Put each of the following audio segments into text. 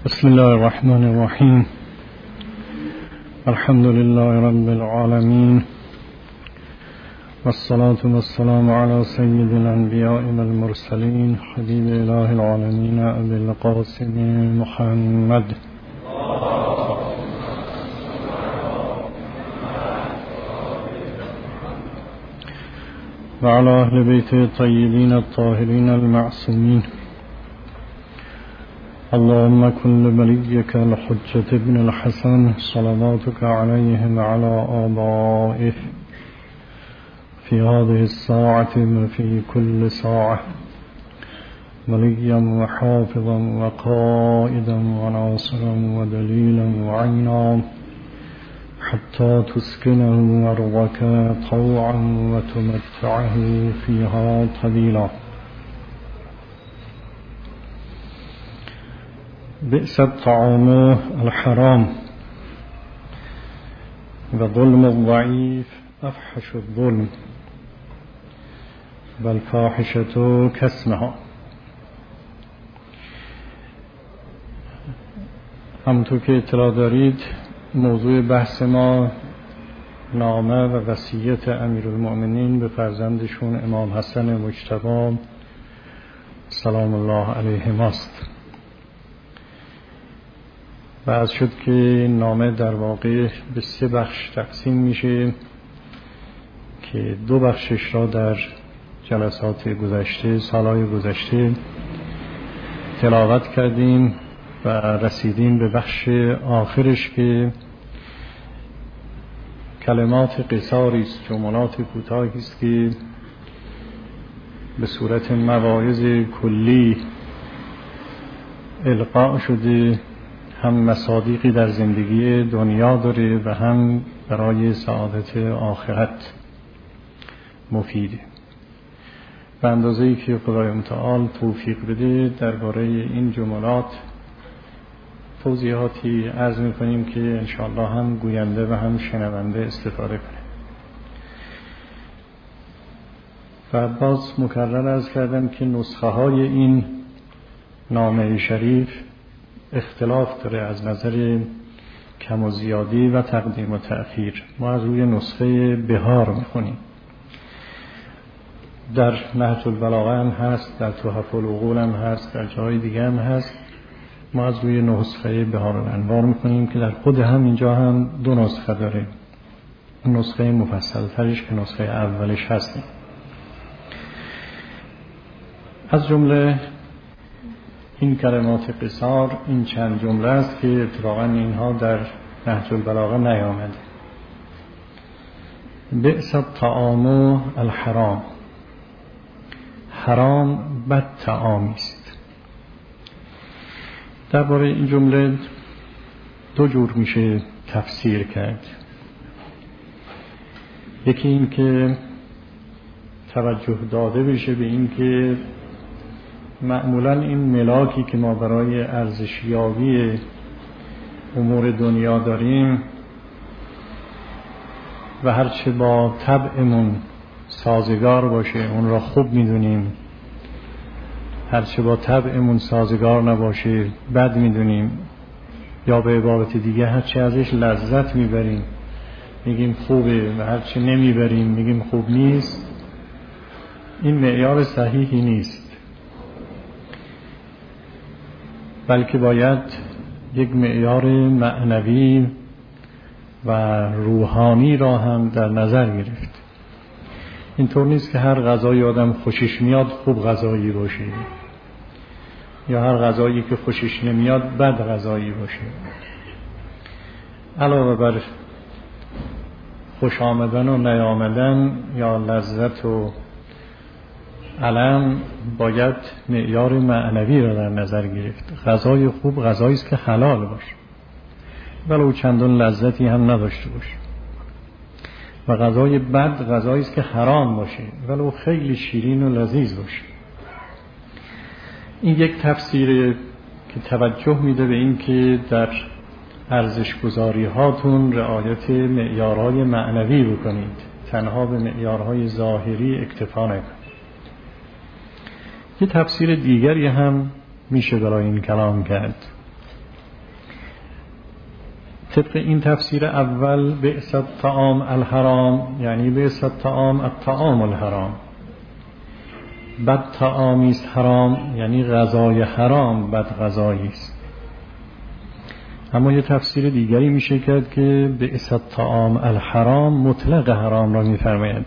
بسم الله الرحمن الرحیم. الحمد لله رب العالمین والصلاة والسلام على سید الانبیاء والمرسلین حبیب اله العالمین ابی القاسم محمد و علی اهل بیت الطیبین الطاهرین المعصومین. اللهم كن لوليك الحجة ابن الحسن صلواتك عليه وعلى آبائه في هذه الساعة وفي كل ساعة وليا وحافظا وقائدا وناصرا ودليلا وعينا حتى تسكنه أرضك طوعا وتمتعه فيها طويلا. بئس الطعام الحرام وظلم الضعيف أفحش الظلم والفاحشة كاسمها. همونطور که اطلاع دارید موضوع بحث ما نامه و وصیت امیرالمؤمنین به فرزندشون امام حسن مجتبی سلام الله علیه است. بعد شد که نامه در واقع به 3 بخش تقسیم میشه که 2 بخشش را در جلسات گذشته سالهای گذشته تلاوت کردیم و رسیدیم به بخش آخرش که کلمات قصاری است، جملات کوتاهی است که به صورت مواعظ کلی القا شده، هم مصادیقی در زندگی دنیا داره و هم برای سعادت آخرت مفیده. به اندازه‌ای که خدای متعال توفیق بده درباره این جملات توضیحاتی عرض می‌کنیم که انشاءالله هم گوینده و هم شنونده استفاده کنه. و باز مکرر عرض کردم که نسخه‌های این نامه شریف اختلاف داره از نظر کم و زیادی و تقدیم و تأخیر. ما از روی نسخه بهار میخونیم، در نهج البلاغه هم هست، در تحف العقول هم هست، در جای دیگه هم هست. ما از روی نسخه بهار الانوار میخونیم که در خود هم اینجا هم 2 نسخه داره، نسخه مفصل ترش که نسخه اولش هست. از جمله این کلمات قصار این چند جمله است که اتفاقا اینها در نهج البلاغه نیامده. بئس الطعام الحرام، حرام بد طعامی است. درباره این جمله 2 جور میشه تفسیر کرد. یکی این که توجه داده بشه به این که معمولاً این ملاکی که ما برای ارزشیابی امور دنیا داریم و هرچه با طبعمون سازگار باشه اون را خوب میدونیم، هرچه با طبعمون سازگار نباشه بد میدونیم، یا به عبارت دیگه هرچه ازش لذت میبریم میگیم خوبه و هرچه نمیبریم میگیم خوب نیست. این معیار صحیحی نیست، بلکه باید یک معیار معنوی و روحانی را هم در نظر گرفت. اینطور نیست که هر غذایی آدم خوشش میاد خوب غذایی باشه یا هر غذایی که خوشش نمیاد بد غذایی باشه. علاوه بر خوش آمدن و نیامدن یا لذت و علم باید معیار معنوی را در نظر گرفت. غذای خوب غذایی است که حلال باشه ولو چندان لذتی هم نداشته باشه، و غذای بد غذایی است که حرام باشه ولو خیلی شیرین و لذیذ باشه. این یک تفسیره که توجه میده به این که در ارزش گذاری هاتون رعایت معیارهای معنوی بکنید، تنها به معیارهای ظاهری اکتفا نکنید. یه تفسیر دیگری هم میشه برای این کلام کرد طبق این تفسیر اول بئس الطعام الحرام، یعنی بئس الطعام الطعام الحرام، بد طعامی است حرام، یعنی غذای حرام بد غذایی است. اما یه تفسیر دیگری میشه کرد که بئس الطعام الحرام مطلق حرام را میفرماید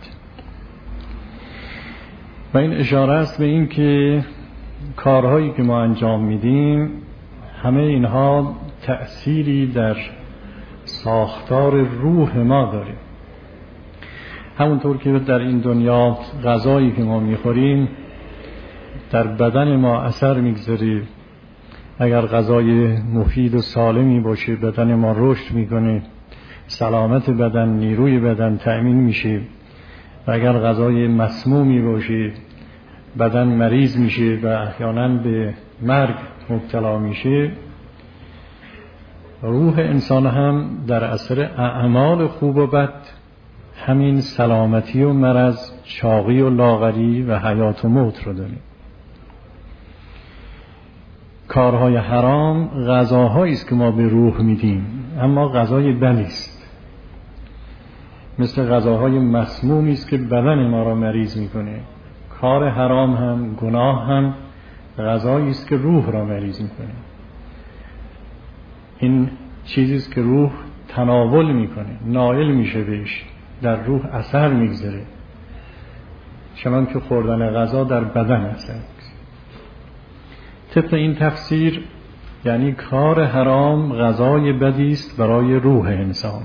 و این اشاره است به این که کارهایی که ما انجام میدیم همه اینها تأثیری در ساختار روح ما داره. همونطور که در این دنیا غذایی که ما میخوریم در بدن ما اثر میگذاره، اگر غذای مفید و سالمی باشه بدن ما رشد میکنه، سلامت بدن، نیروی بدن تأمین میشه، و اگر غذای مسمومی باشه بدن مریض میشه و احیانا به مرگ مبتلا میشه. روح انسان هم در اثر اعمال خوب و بد همین سلامتی و مرض، چاقی و لاغری و حیات و موت رو داریم. کارهای حرام غذاهایی است که ما به روح میدیم، اما غذای بلی است، مثل غذاهای مسمومی است که بدن ما را مریض میکنه. کار حرام هم، گناه هم غذایی است که روح را مریض میکنه. این چیزی است که روح تناول میکنه، نائل میشه بهش، در روح اثر میگذاره، چنان که خوردن غذا در بدن اثر میگذاره. طبق این تفسیر یعنی کار حرام غذای بدی است برای روح انسان.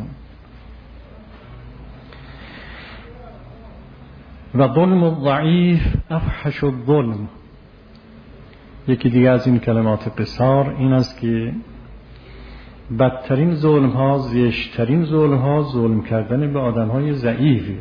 و ظلم الضعیف افحش الظلم. یکی دیگه از این کلمات قصار این است که بدترین ظلم ها، زشتترین ظلم ها ظلم کردن به آدم های ضعیفی.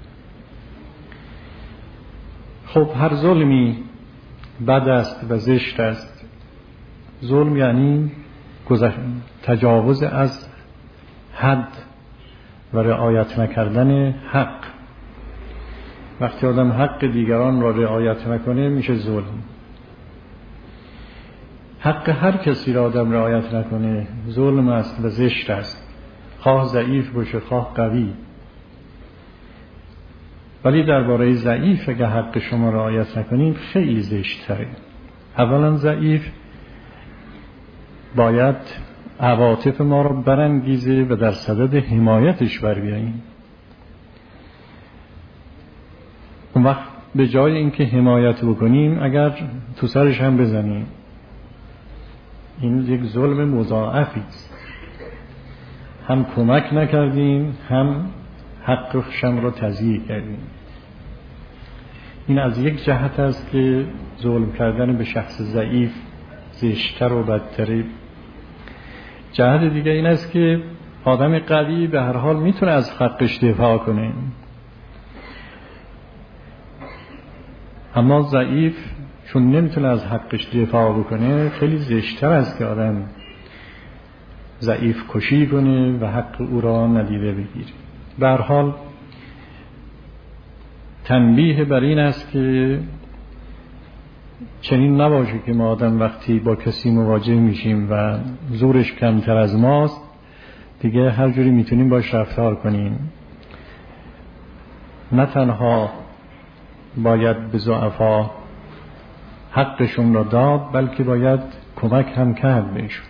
خب هر ظلمی بد است و زشت است. ظلم یعنی تجاوز از حد و رعایت نکردن حق. وقتی آدم حق دیگران را رعایت نکنه میشه ظلم. حق هر کسی را آدم رعایت نکنه ظلم است و زشت است، خواه ضعیف باشه خواه قوی. ولی درباره ضعیف اگه حق شما رعایت نکنید خیلی زشت تره. اولا ضعیف باید عواطف ما را برانگیزه و در صدد حمایتش بر بیاییم. اون وقت به جای اینکه حمایت بکنیم اگر تو سرش هم بزنیم، این یک ظلم مضاعفی است. هم کمک نکردیم هم حقشم را تضییع کردیم. این از یک جهت است که ظلم کردن به شخص ضعیف زشتر و بدتره. جهت دیگه این است که آدم قوی به هر حال میتونه از حقش دفاع کنه، اما ضعیف چون نمیتونه از حقش دفاع بکنه خیلی زشتر است که آدم ضعیف کشی کنه و حق او را ندیده بگیره. به هر حال تنبیه بر این است که چنین نباشه که ما آدم وقتی با کسی مواجه میشیم و زورش کمتر از ماست دیگه هر جوری میتونیم باش رفتار کنیم. نه تنها باید به ضعفا حقشون را داد بلکه باید کمک هم کرد بهشون.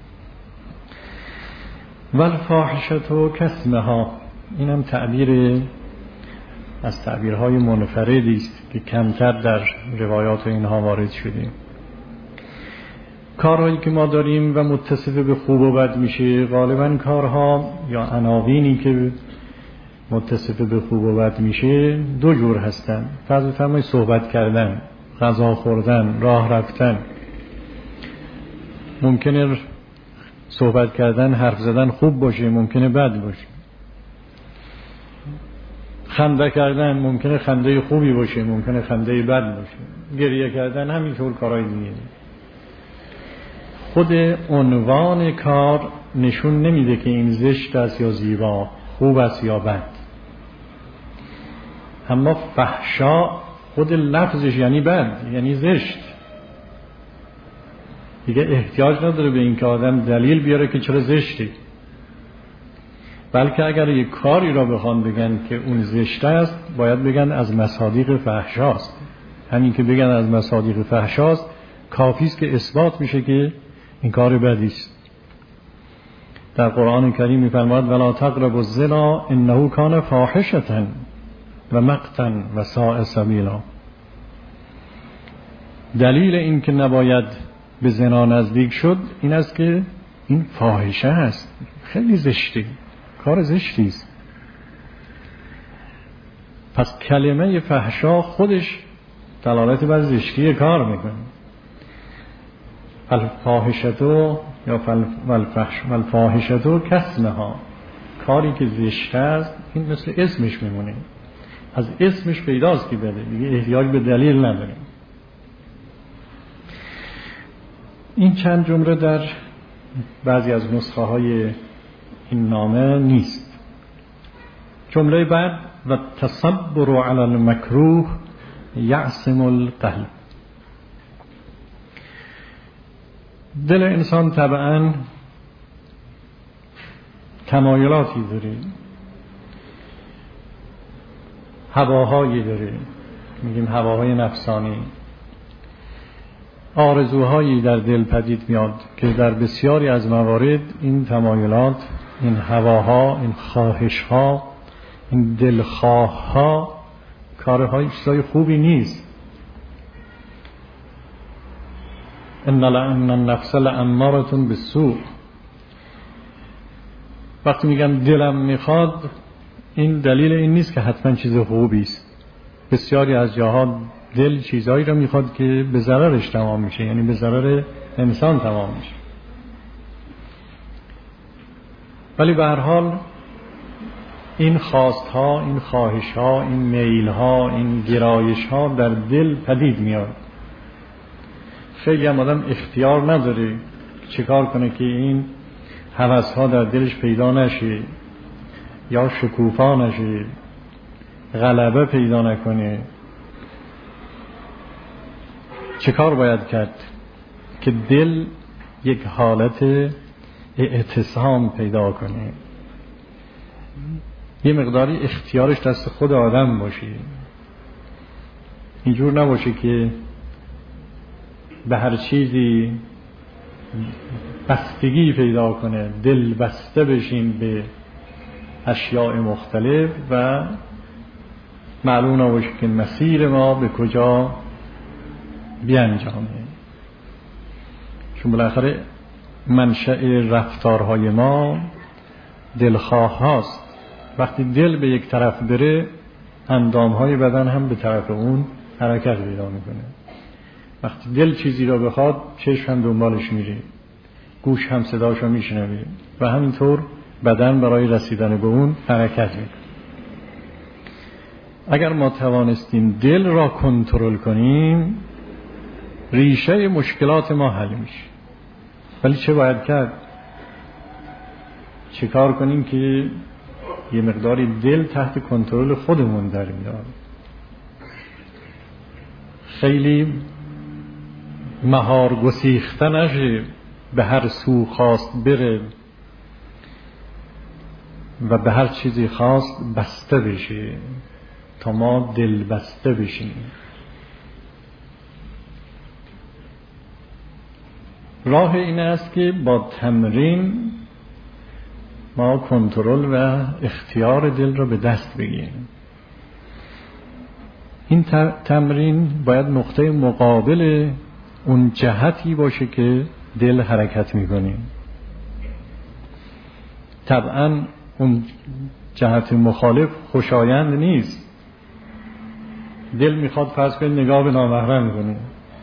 والفاحشة کسمها، این هم تعبیر از تعبیرهای منفردی است که کمتر در روایات اینها وارد شده. کارهایی که ما داریم و متصف به خوب و بد میشه غالبا کارها یا عناوینی که متصف به خوب و بد میشه دو جور هستن. فرض فرمایید صحبت کردن، غذا خوردن، راه رفتن. ممکنه صحبت کردن، حرف زدن خوب باشه، ممکنه بد باشه. خنده کردن ممکنه خنده خوبی باشه، ممکنه خنده بد باشه. گریه کردن همینطور کارهای دیگه. خود عنوان کار نشون نمیده که این زشت است یا زیبا، خوب است یا بد. اما فحشا خود لفظش یعنی بد، یعنی زشت. دیگه احتیاج نداره به این که آدم دلیل بیاره که چرا زشتی. بلکه اگر یک کاری را بخوان بگن که اون زشت است، باید بگن از مصادیق فحشاست. همین که بگن از مصادیق فحشاست کافی است که اثبات میشه که این کار بدی است. در قرآن کریم می‌فرماید ولا تقربوا الزنا انه کان فاحشة و مقتا و ساء سبیلا. دلیل این که نباید به زنا نزدیک شد این است که این فاحشه است، خیلی زشته، کار زشتی است. پس کلمه فحشا خودش دلالت بر زشتی کار میکنه. الفاحشتو یا الفاحشتو کسمها، کاری که زشت است این مثل اسمش میمونه، از اسمش پیداست که بده، دیگه احتیاج به دلیل نداریم. این چند جمله در بعضی از نسخه های این نامه نیست. جمله بعد و تصبر علی المکروه یعصم القلب. دل انسان طبعا تمایلاتی داره، هواهایی داره، میگیم هواهای نفسانی، آرزوهایی در دل پدید میاد که در بسیاری از موارد این تمایلات، این هواها، این خواهشها، این دلخواهها کارهای چیزای خوبی نیست. ان النفس لاماره بالسوء. وقتی میگم دلم میخواد، این دلیل این نیست که حتما چیز خوبی است. بسیاری از جاها دل چیزایی رو میخواد که به ضررش تمام میشه، یعنی به ضرر انسان تمام میشه. ولی به هر حال این خواستها، این خواهشها، این میلها، این گرایشها در دل پدید میاد. خیلی هم آدم اختیار نداره چه کار کنه که این هوسها در دلش پیدا نشه یا شکوفا نشه، غلبه پیدا نکنه. چه کار باید کرد که دل یک حالت اعتصام پیدا کنه، یه مقداری اختیارش دست خود آدم باشه، اینجور نباشه که به هر چیزی بستگی پیدا کنه، دل بسته بشین به اشیاء مختلف و معلوم نباشه که مسیر ما به کجا بیانجامه. چون بالاخره منشأ رفتارهای ما دلخواه هاست. وقتی دل به یک طرف بره، اندامهای بدن هم به طرف اون حرکت پیدا میکنه. وقتی دل چیزی را بخواد، چشم هم دنبالش میره، گوش هم صداشو میشنوه و همینطور بدن برای رسیدن به اون حرکت میکنه. اگر ما توانستیم دل را کنترل کنیم، ریشه مشکلات ما حل میشه. ولی چه باید کرد؟ چه کار کنیم که یه مقداری دل تحت کنترل خودمون در بیاد؟ خیلی مهار گسیخته نشه، به هر سو خواست بره و به هر چیزی خواست بسته بشه تا ما دل بسته بشیم. راه این است که با تمرین ما کنترل و اختیار دل را به دست بگیریم. این تمرین باید نقطه مقابل اون جهتی باشه که دل حرکت میکنیم. طبعا اون جهت مخالف خوشایند نیست. دل میخواد فرض کنید نگاه به نامحرم کنیم.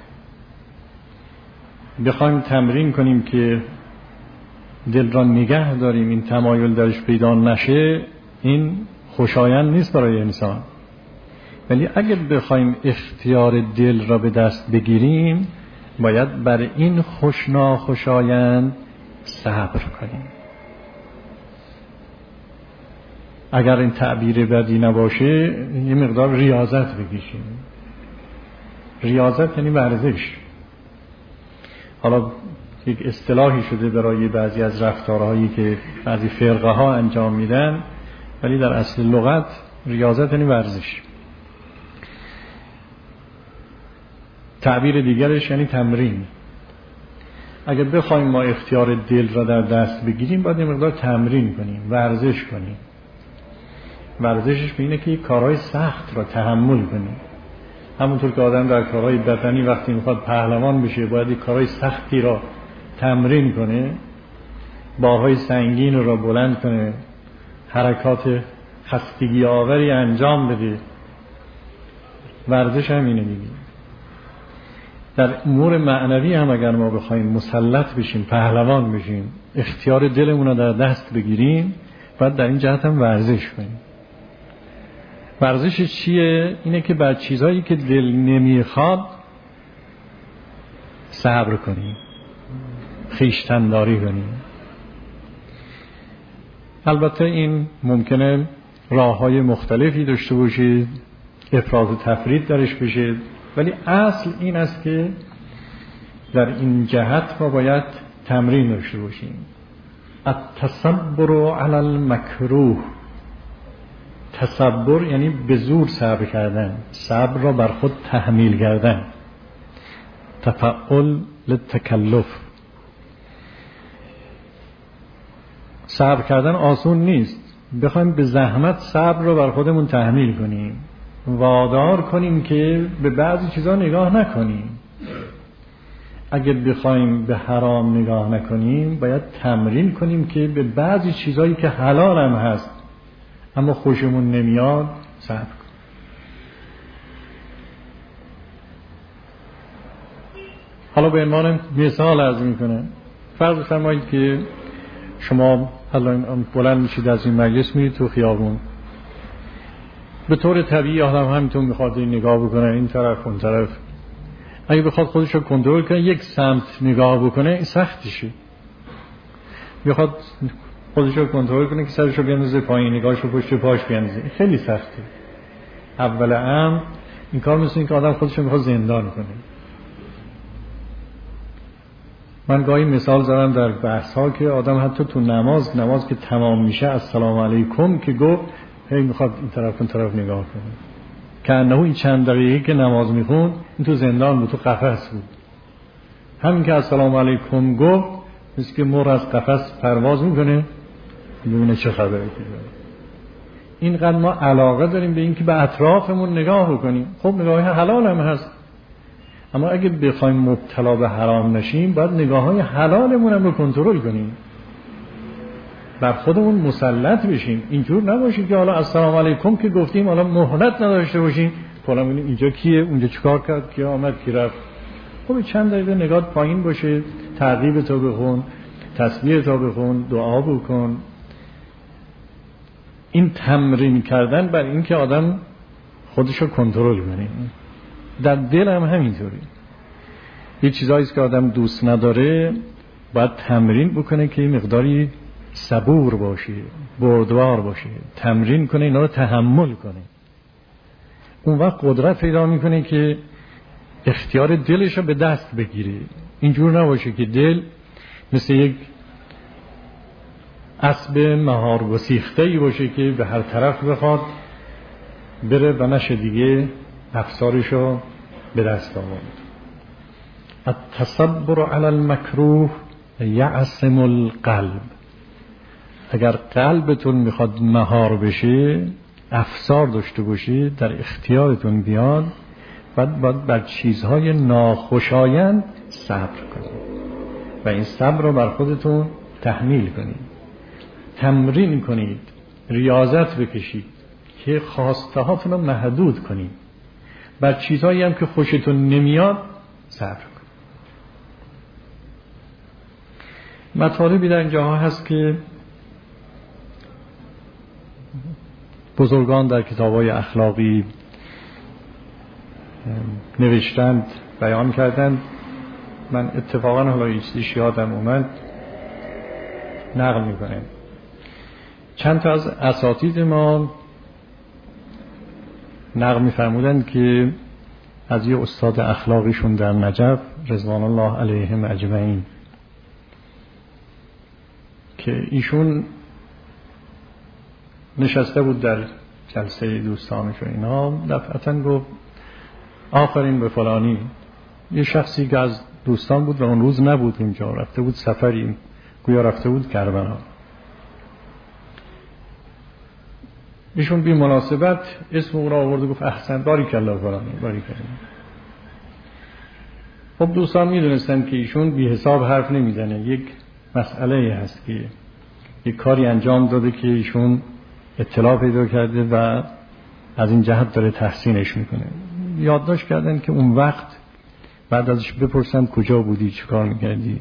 بخوایم تمرین کنیم که دل را نگه داریم، این تمایل درش پیدا نشه، این خوشایند نیست برای انسان. ولی اگر بخوایم اختیار دل را به دست بگیریم، باید بر این خوشایند صبر کنیم. اگر این تعبیر بدی نباشه، یه مقدار ریاضت بکشیم. ریاضت یعنی ورزش. حالا یک اصطلاحی شده برای بعضی از رفتارهایی که بعضی فرقه ها انجام میدن، ولی در اصل لغت ریاضت یعنی ورزش. تعبیر دیگرش یعنی تمرین. اگر بخوایم ما اختیار دل را در دست بگیریم باید این مقدار تمرین کنیم، ورزش کنیم. ورزشش به اینه که کارهای سخت را تحمل کنیم. همونطور که آدم در کارهای بدنی وقتی میخواد پهلوان بشه باید کارهای سختی را تمرین کنه، بارهای سنگین را بلند کنه، حرکات خستگی آوری انجام بده. ورزش هم اینه دیگه. در امور معنوی هم اگر ما بخوایم مسلط بشیم، پهلوان بشیم، اختیار دلمون رو در دست بگیریم، باید در این جهت هم ورزش کنیم. ورزش چیه؟ اینه که بر چیزهایی که دل نمیخواد صبر کنیم، خویشتن‌داری کنیم. البته این ممکنه راه‌های مختلفی داشته باشه، افراط و تفرید درش بشه، ولی اصل این است که در این جهت ما باید تمرین داشته باشیم. التصبر علی المکروه. تصبر یعنی به زور صبر کردن، صبر را بر خود تحمیل کردن. تفعل للتکلف. صبر کردن آسون نیست. بخوایم به زحمت صبر را بر خودمون تحمیل کنیم، وادار کنیم که به بعضی چیزا نگاه نکنیم. اگر بخوایم به حرام نگاه نکنیم باید تمرین کنیم که به بعضی چیزایی که حلال هم هست اما خوشمون نمیاد صبر کنیم. حالا به عنوان مثال عرض میکنم، فرض فرمایید که شما الان بلند میشید از این مجلس میرید تو خیابون، به طور طبیعی آدم همینطور میخواد نگاه بکنه این طرف اون طرف. اگه بخواد خودش رو کنترل کنه یک سمت نگاه بکنه این سختشه. بخواد خودش رو کنترل کنه که سرش رو بیاندازه پایین، نگاهش رو پشت پاش بیاندازه، خیلی سخته. اول امر این کار مثل این که آدم خودش رو میخواد زندان کنه. من گاهی مثال زدم در بحث ها که آدم حتی تو نماز که تمام میشه السلام علیکم که گفت هی میخواد این طرف اون طرف نگاه کنه، که انه این چند دقیقه که نماز میخوند این تو زندان بود، تو قفس بود. همین که السلام علیکم گفت مثل که مور از قفس پرواز میکنه ببینه چه خبره که اینقدر ما علاقه داریم به این که به اطرافمون نگاه بکنیم. خب نگاه حلال هم هست، اما اگه بخوایم مبتلا به حرام نشیم باید نگاه های حلالمون هم رو کنترل کنیم، بر خودمون مسلط بشیم. اینجور نباشیم که حالا السلام علیکم که گفتیم حالا مهلت نداشته باشیم، حالا ببینیم اینجا کیه، اونجا چیکار کرد، کی آمد کی رفت. خب چند دقیقه نگاه پایین باشه، تعقیب تو بخون، تسبیح تو بخون، دعا بکن. این تمرین کردن بر این که آدم خودشو کنترل کنه. در دل هم همینطوری. یه چیزایی است که آدم دوست نداره باید تمرین بکنه که مقداری صبور باشه، بردبار باشه، تمرین کنه، اینا رو تحمل کنه. اون وقت قدرت پیدا میکنه که اختیار دلش رو به دست بگیره. اینجور نباشه که دل مثل یک اسب مهار گسیخته‌ای باشه که به هر طرف بخواد بره و نشه دیگه افسارش رو به دست آورد. التصبر علی المکروه یعصم القلب. اگر قلبتون میخواد مهار بشه، افسار داشته باشه، در اختیارتون بیاد، باید بر چیزهای ناخوشایند صبر کنید و این صبر رو بر خودتون تحمیل کنید، تمرین کنید، ریاضت بکشید که خواسته هاتون رو محدود کنید. بر چیزهایی هم که خوشتون نمیاد صبر کنید. مطالبی در اینجاها هست که بزرگان در کتاب‌های اخلاقی نوشتند، بیان کردند. من اتفاقا حالا یه چیزی یادم اومد نقل میکنم. چند تا از اساتید ما نقل میفرمودند که از یه استاد اخلاقیشون در نجف رضوان الله علیهم اجمعین که ایشون نشسته بود در جلسه دوستانش و اینا، دفعتاً گفت آفرین به فلانی. یه شخصی که از دوستان بود و اون روز نبود اونجا، رفته بود سفری، گویا رفته بود کربلا. ایشون بی مناسبت اسم او را آورد و گفت احسن، باریکالله فلانی، باریکالله. خب دوستان میدونستن که ایشون بی حساب حرف نمیزنه، یک مسئله هست که یک کاری انجام داده که ایشون اطلاع پیدا کرده و از این جهت داره تحسینش میکنه. یادداشت کردن که اون وقت بعد ازش بپرسن کجا بودی، چه کار میکردی.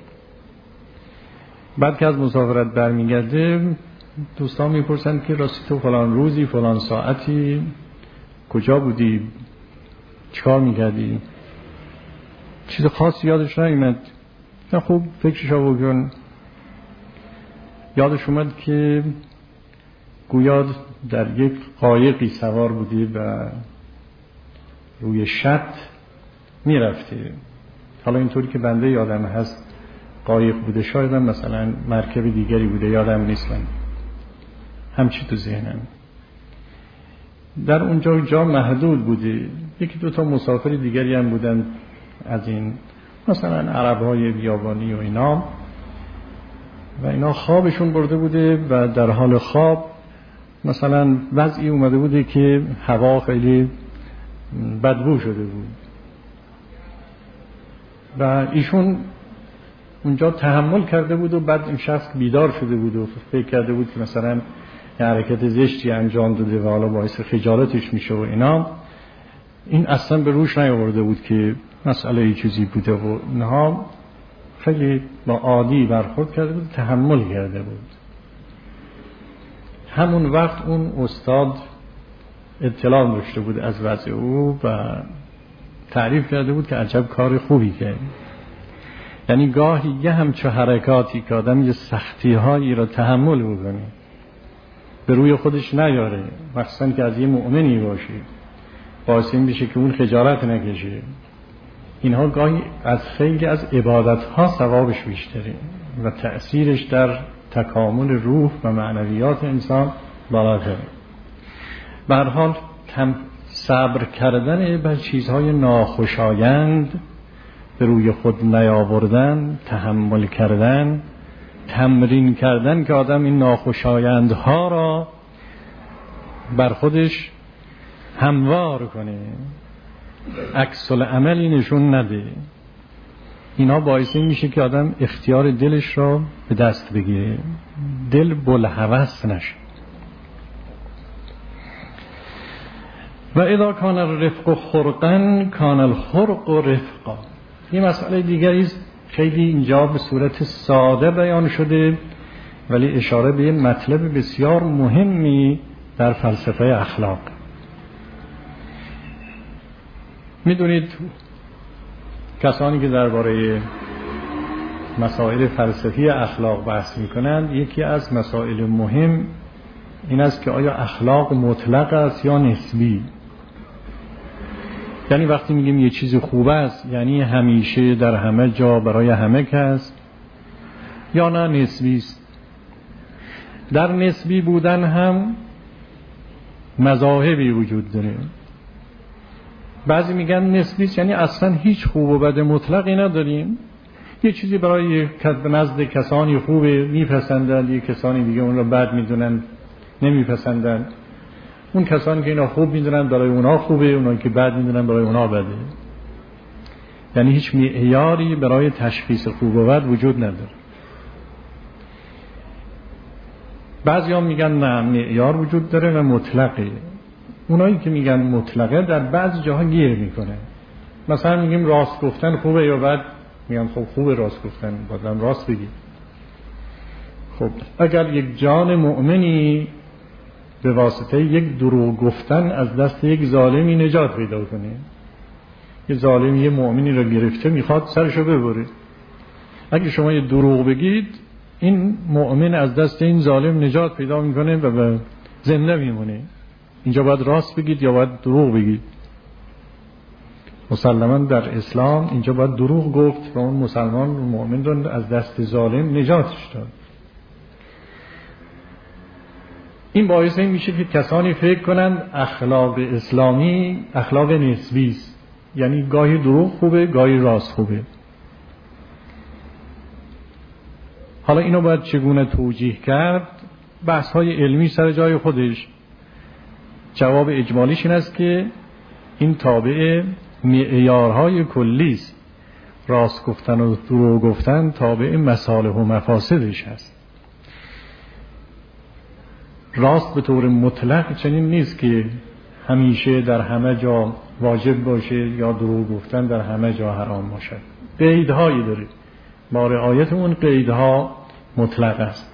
بعد که از مسافرت برمیگرده دوستان میپرسن که راستی تو فلان روزی فلان ساعتی کجا بودی، چه کار میکردی. چیز خاصی یادش نمیاد. نه خوب فکرشو بکن. یادش اومد که گویا در یک قایقی سوار بودی و روی شط میرفتی. حالا اینطوری که بنده یادم هست قایق بوده، شاید هم مثلا مرکب دیگری بوده، یادم نیست، من همچی تو ذهنم. در اونجا جا محدود بوده، یکی دو تا مسافر دیگری هم بودن از این مثلا عرب‌های بیابانی و اینا، و اینا خوابشون برده بوده و در حال خواب مثلا وضعی اومده بوده که هوا خیلی بدبو شده بود و ایشون اونجا تحمل کرده بود و بعد این شخص بیدار شده بود و فکر کرده بود که مثلا یه حرکت زشتی انجام داده و حالا باعث خجالتش میشه و اینا. این اصلا به روش نیاورده بود که مسئله ای چیزی بوده و اینها، خیلی با عادی برخورد کرده بود، تحمل کرده بود. همون وقت اون استاد اطلاع داشته بود از وضع او و تعریف کرده بود که عجب کار خوبی کرد. یعنی گاهی یه همچه حرکاتی که آدم یه سختی هایی را تحمل بکنه، به روی خودش نیاره، مخصوصا که از یه مؤمنی باشه، باعث این بشه که اون خجالت نکشه. اینها گاهی از خیلی از عبادت ها ثوابش بیشتره و تأثیرش در تکامل روح و معنویات انسان بالاتره. به هر حال صبر کردن بر چیزهای ناخوشایند، به روی خود نیاوردن، تحمل کردن، تمرین کردن که آدم این ناخوشایندها را بر خودش هموار کنه، عکس العملی نشون نده. اینا باعث این میشه که آدم اختیار دلش را به دست بگیره، دل بلهوس نشه. و اذا کان الرفق خرقا کان الخرق رفقا. این مسئله دیگری خیلی اینجا به صورت ساده بیان شده ولی اشاره به مطلب بسیار مهمی در فلسفه اخلاق. میدونید کسانی که درباره مسائل فلسفی اخلاق بحث میکنند، یکی از مسائل مهم این است که آیا اخلاق مطلق است یا نسبی. یعنی وقتی میگیم یه چیز خوب است یعنی همیشه در همه جا برای همه کس، یا نه نسبی است. در نسبی بودن هم مذاهبی وجود داره. بعضی میگن نسبی است یعنی اصلا هیچ خوب و بد مطلقی نداریم، یه چیزی برای نزد کسانی خوبه میپسندن، یه کسانی دیگه اون رو بد میدونن نمیپسندن. اون کسانی که اینا خوب میدونن برای اونا خوبه، اونایی که بد میدونن برای اونا بده. یعنی هیچ معیاری برای تشخیص خوب و بد وجود نداره. بعضی هم میگن نه، معیار وجود داره و مطلقه. اونایی که میگن مطلقه در بعض جاها گیر میکنه. مثلا میگیم راست گفتن خوبه یا بد، میگن خب خوبه راست گفتن، بازم راست بگی. خب اگر یک جان مؤمنی به واسطه یک دروغ گفتن از دست یک ظالمی نجات پیدا کنه، یه ظالم یه مؤمنی را گرفته میخواد سرشو ببره، اگه شما یه دروغ بگید این مؤمن از دست این ظالم نجات پیدا میکنه و زنده میمونه. اینجا باید راست بگید یا باید دروغ بگید؟ مسلماً در اسلام اینجا باید دروغ گفت و اون مسلمان و مؤمن رو از دست ظالم نجاتش داد. این باعث این میشه که کسانی فکر کنند اخلاق اسلامی اخلاق نسبی است، یعنی گاهی دروغ خوبه گاهی راست خوبه. حالا اینو باید چگونه توجیه کرد؟ بحث های علمی سر جای خودش. جواب اجمالیش این است که این تابع معیارهای کلی است. راست گفتن و دروغ گفتن تابع مصالح و مفاسدش هست. راست به طور مطلق چنین نیست که همیشه در همه جا واجب باشه یا دروغ گفتن در همه جا حرام باشد. قیدهایی داره، با رعایت اون قیدها مطلق است.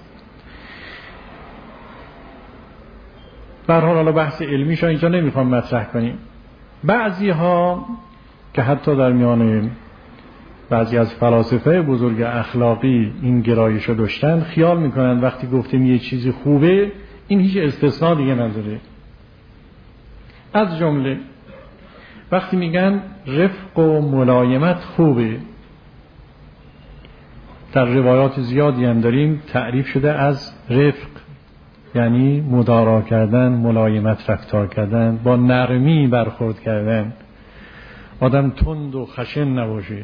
به هر حال بحث علمیش اینجا نمیخوام مطرح کنیم. بعضی ها که حتی در میان بعضی از فلاسفه بزرگ اخلاقی این گرایش رو داشتن، خیال میکنن وقتی گفتیم یه چیزی خوبه این هیچ استثناء دیگه نداره. از جمله وقتی میگن رفق و ملایمت خوبه، در روایات زیادی هم داریم تعریف شده از رفق، یعنی مدارا کردن، ملایمت رفتار کردن، با نرمی برخورد کردن، آدم تند و خشن نباشه.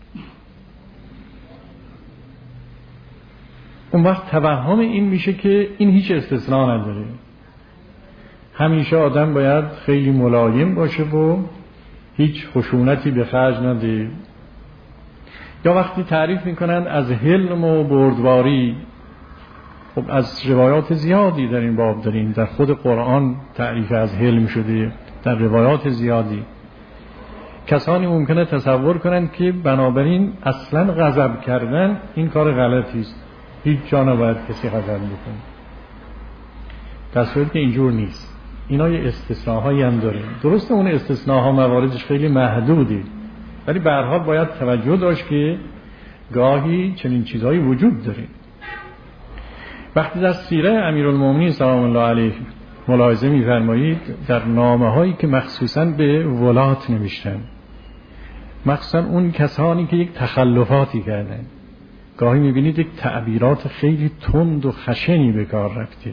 اون وقت توهم این میشه که این هیچ استثناء نداره، همیشه آدم باید خیلی ملایم باشه و هیچ خشونتی به خرج نده. یا وقتی تعریف میکنن از حلم و بردباری، خب از روایات زیادی در این باب داریم، در خود قرآن تعریف از حلم شده، در روایات زیادی. کسانی ممکنه تصور کنند که بنابراین اصلا غضب کردن این کار غلطی است، هیچ جا نباید کسی غضب بکنه، در صورتی که اینجور نیست. اینا یه استثناءهایی هم داریم. درسته اون استثناءها مواردش خیلی محدودی، ولی به هر حال باید توجه داشت که گاهی چنین چیزهایی وجود داره. وقتی در سیره امیرالمومنین سلام الله علیه ملاحظه می‌فرمایید، در نامه‌هایی که مخصوصاً به ولات نوشتن، مخصوصاً اون کسانی که یک تخلفاتی کردن، گاهی می‌بینید یک تعبیرات خیلی تند و خشنی به کار رفته.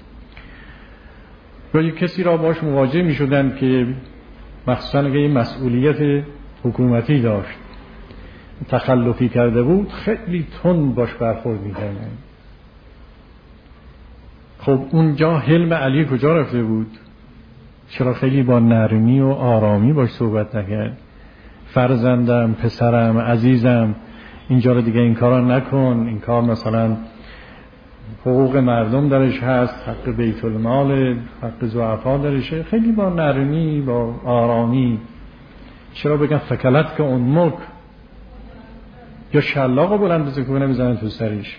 یا یک کسی را باش مواجه می‌شدن که مخصوصاً اگه یه مسئولیت حکومتی داشت، تخلفی کرده بود، خیلی تند باش برخورد می‌کردن. خب اونجا حلم علی کجا رفته بود؟ چرا خیلی با نرمی و آرامی باش صحبت نکرد؟ فرزندم، پسرم، عزیزم، اینجا رو دیگه این کارا نکن، این کار مثلا حقوق مردم درش هست، حق بیت المال، حق ضعفا درشه. خیلی با نرمی، با آرامی. چرا بگن فکلت که امک، یا شلاق بلند بزنه بزنن تو سرش؟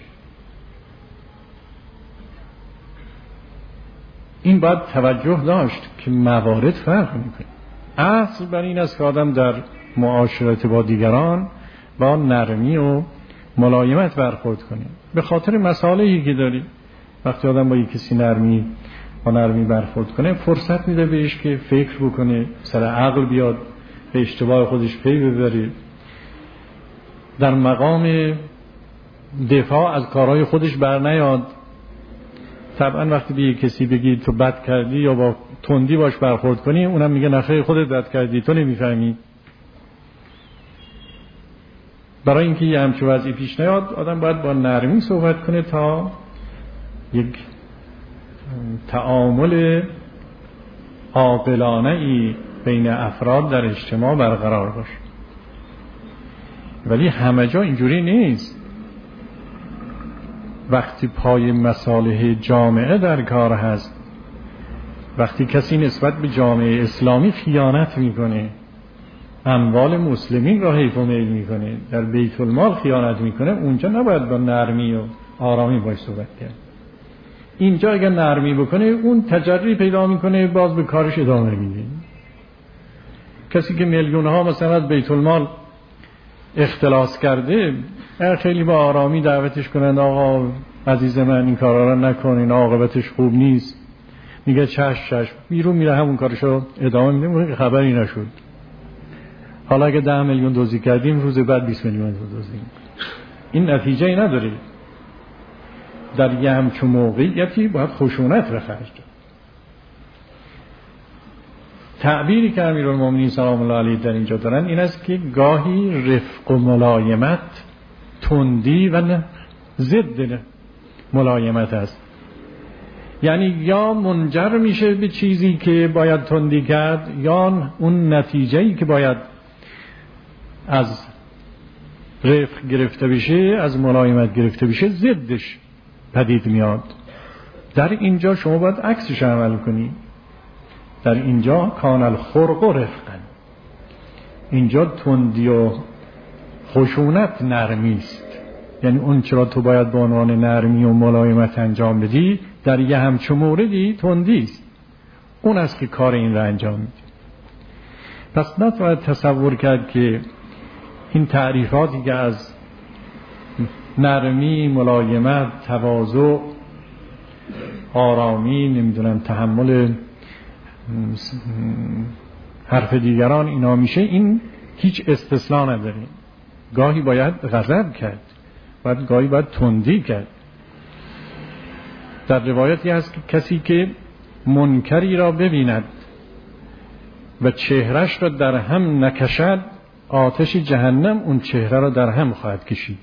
این باید توجه داشت که موارد فرق میکنه. اصل بر این است که آدم در معاشرت با دیگران با نرمی و ملایمت برخورد کنه، به خاطر مصالحی که داری. وقتی آدم با یک کسی با نرمی برخورد کنه، فرصت میده بهش که فکر بکنه، سر عقل بیاد، به اشتباه خودش پی ببره، در مقام دفاع از کارهای خودش بر نیاد. طبعا وقتی به یک کسی بگی تو بد کردی یا با تندی باش برخورد کنی، اونم میگه نخیر خودت بد کردی، تو نمیفهمی. برای اینکه یه همچون وضعی پیش نیاد، آدم باید با نرمی صحبت کنه تا یک تعامل عاقلانه‌ای بین افراد در اجتماع برقرار باشه. ولی همه جا اینجوری نیست. وقتی پای مصالح جامعه در کار هست، وقتی کسی نسبت به جامعه اسلامی خیانت میکنه، اموال مسلمین را حیف و میل میکنه، در بیت المال خیانت میکنه، اونجا نباید با نرمی و آرامی باش صحبت کرد. اینجا اگر نرمی بکنه، اون تجری پیدا میکنه، باز به کارش ادامه میده. کسی که میلیون ها مثلا از بیت المال اختلاس کرده، خیلی با آرامی دعوتش کنند، آقا عزیز من این کارا رو نکن، این عاقبتش خوب نیست، میگه چش، بیرون میره همون کارشو ادامه میده، که خبری نشد. حالا اگه 10 میلیون دزدی کردیم، روز بعد 20 میلیون دزدی. این نتیجه ای نداره. در یه همچون موقعیتی باید خشونت به خرج داد. تعبیری که امیرالمومنین سلام الله علیه در اینجا دارن این است که گاهی رفق و ملایمت تندی و ضد ملایمت است، یعنی یا منجر میشه به چیزی که باید تندی کرد یا اون نتیجه‌ای که باید از رفق گرفته بشه، از ملایمت گرفته بشه، ضدش پدید میاد. در اینجا شما باید عکسش عمل کنی. در اینجا کان الخرق رفقا، اینجا تندی و خشونت نرمی است، یعنی اون چرا تو باید به عنوان نرمی و ملایمت انجام بدی در یه همچون موردی تندی است، اون است که کار این را انجام میده. پس نتوانید تصور کرد که این تعریفاتی که از نرمی، ملایمت، تواضع، آرامی، نمیدونم تحمل حرف دیگران اینا میشه، این هیچ استثناء نداره. گاهی باید غضب کرد، گاهی باید تندی کرد. در روایتی هست که کسی که منکری را ببیند و چهرش را در هم نکشد، آتش جهنم اون چهره را در هم خواهد کشید.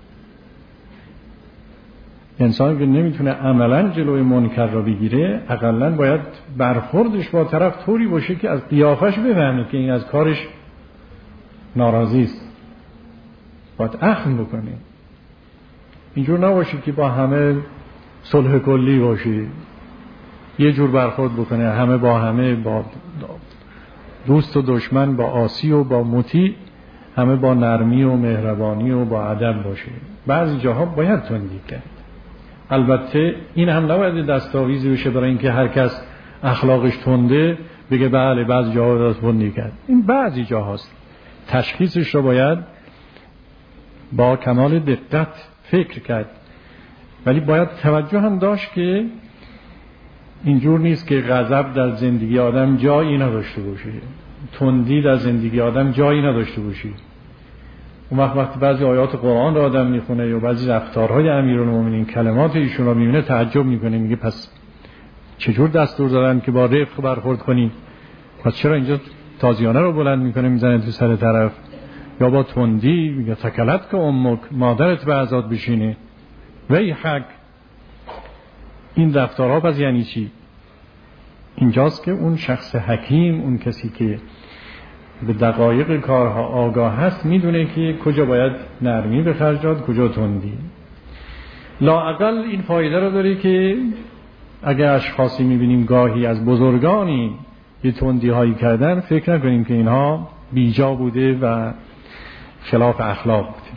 انسانی که نمیتونه عملا جلوی منکر را بگیره، اقلن باید برخوردش با طرف طوری باشه که از قیافش بفهمه که این از کارش ناراضی است، باید اخم بکنه. اینجور نباشه که با همه صلح کلی باشه، یه جور برخورد بکنه، همه با همه، با دوست و دشمن، با عاصی و با مطیع، همه با نرمی و مهربانی و با ادب باشه. بعضی جاها باید تندی کرد. البته این هم نباید دستاویزی بشه برای اینکه هر کس اخلاقش تنده بگه بله بعضی جاها تندی کرد. این بعضی جاهاست، تشخیصش رو باید با کمال دقت فکر کرد، ولی باید توجه هم داشت که اینجور نیست که غضب در زندگی آدم جایی نداشته باشه، تندی در زندگی آدم جایی نداشته باشه. اون وقت بعضی آیات قرآن را آدم میخونه یا بعضی رفتارهای امیرالمومنین، کلمات ایشون را میبینه، تعجب میکنه، میگه پس چجور دستور دادن که با رفق برخورد کنی؟ پس چرا اینجا تازیانه رو بلند میکنه میزنه تو سر طرف؟ یا با تندی میگه تکلت که امک، مادرت به عزاد بشینه. وی حق، این رفتارها پس یعنی چی؟ اینجاست که اون شخص حکیم، اون کسی که به دقایق کارها آگاه هست، میدونه که کجا باید نرمی به خرج داد، کجا تندی. لااقل این فایده رو داره که اگر اشخاصی میبینیم گاهی از بزرگانی یه تندی هایی کردن، فکر نکنیم که اینها بیجا بوده و خلاف اخلاق بوده.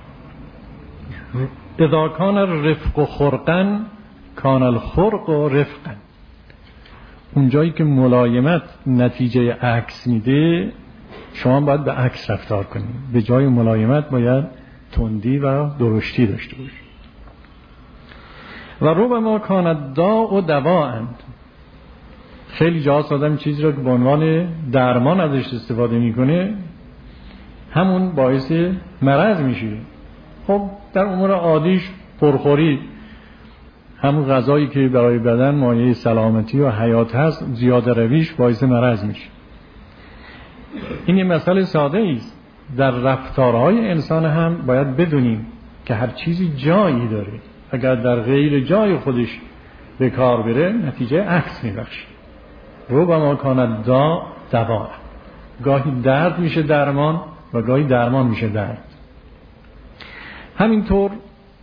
اذا کان الرفق خرقا کان الخرق رفقا، اون جایی که ملایمت نتیجه عکس میده، شما باید به عکس رفتار کنید. به جای ملایمت باید تندی و درشتی داشته باشید. و ربما کان داء دواء، خیلی جاست آدم چیزی رو که به عنوان درمان ازش استفاده میکنه همون باعث مرض میشه. خب در امور عادیش پرخوری، همون غذایی که برای بدن مایه سلامتی و حیات هست، زیاده رویش باعث مرض میشه. این یه مسئله ساده است. در رفتارهای انسان هم باید بدونیم که هر چیزی جایی داره، اگر در غیر جای خودش به کار بره نتیجه عکس میبخشه. ربما کان داء دواء، گاهی درد میشه درمان و گاهی درمان میشه درد. همینطور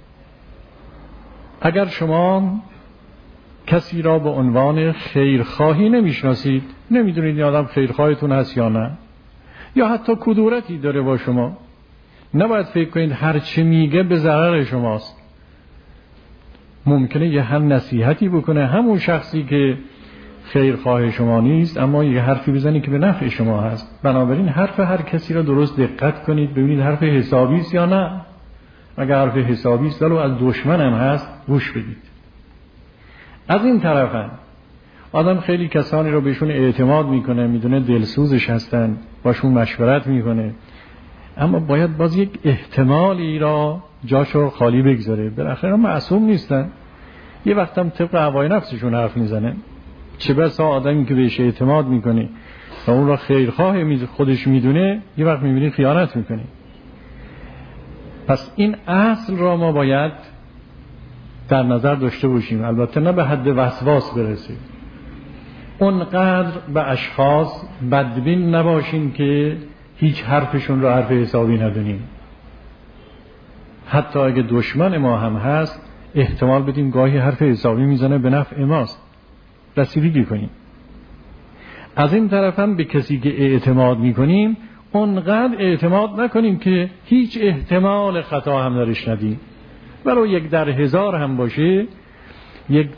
اگر شما کسی را به عنوان خیرخواهی نمیشناسید، نمیدونید این آدم خیرخواهتون هست یا نه، یا حتی کدورتی داره با شما، نباید فکر کنید هر چه میگه به ضرر شماست. ممکنه یه هم نصیحتی بکنه همون شخصی که خیرخواه شما نیست، اما یه حرفی بزنی که به نفع شما هست. بنابراین حرف هر کسی را درست دقت کنید، ببینید حرف حسابی است یا نه. اگر حرف حسابی است ولو از دشمن هم هست گوش بدید. از این طرفن آدم خیلی کسانی رو بهشون اعتماد میکنه، میدونه دلسوزش هستن، باشون مشورت میکنه، اما باید باز یک احتمالی را جاشو خالی بگذاره. بالاخره معصوم نیستن. یه وقتم طبق هوای نفسشون حرف میزنه. چه بسا آدمی که بهش اعتماد میکنی و اون را خیرخواه خودش میدونه یه وقت میبینی خیانت میکنی. پس این اصل را ما باید در نظر داشته باشیم، البته نه به حد وسواس برسیم، اونقدر به اشخاص بدبین نباشیم که هیچ حرفشون رو حرف حسابی ندونیم. حتی اگه دشمن ما هم هست احتمال بدیم گاهی حرف حسابی میزنه به نفع ماست، رسیدگی کنیم. از این طرف هم به کسی که اعتماد میکنیم اونقدر اعتماد نکنیم که هیچ احتمال خطا هم درش ندیم، ولو 1 در 1000 هم باشه یک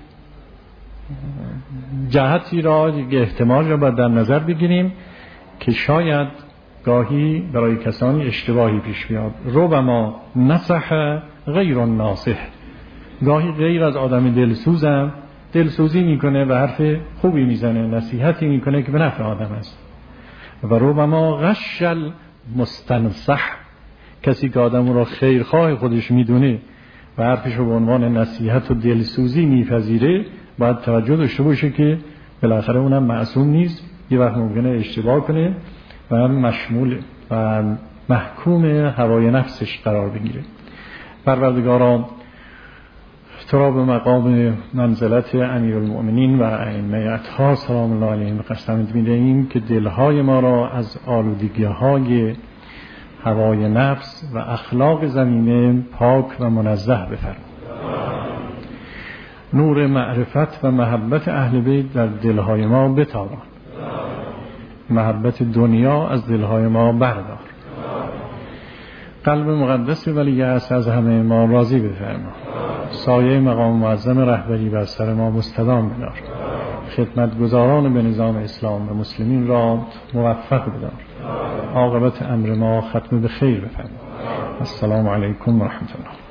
جهتی را، یک احتمال را باید در نظر بگیریم که شاید گاهی برای کسانی اشتباهی پیش بیاد. ربما نصح غیر الناصح، گاهی غیر از آدم دلسوزم دلسوزی میکنه و حرف خوبی میزنه، نصیحتی میکنه که به نفع آدم است. و ربما غش المستنصح، کسی که آدم را خیرخواه خودش میدونه و حرفش رو به عنوان نصیحت و دلسوزی میپذیره باید توجه داشته باشه که بالاخره اونم معصوم نیست، یه وقت ممکنه اشتباه کنه و مشمول و محکوم هوای نفسش قرار بگیره. پروردگارا تو را به مقام منزلت امیرالمؤمنین و ائمه اطهار سلام الله علیهم قسمت می‌دهیم که دلهای ما را از آلودگی‌های هوای نفس و اخلاق زمینه پاک و منزه بفرما. نور معرفت و محبت اهل بیت در دلهای ما بتابان، محبت دنیا از دلهای ما بردار، قلب مقدس ولی از همه ما راضی بفرما، سایه مقام معظم رهبری بر سر ما مستدام بدار، خدمتگزاران به نظام اسلام و مسلمین را موفق بدار، عاقبت امر ما ختم به خیر بفرما. السلام علیکم و رحمت الله.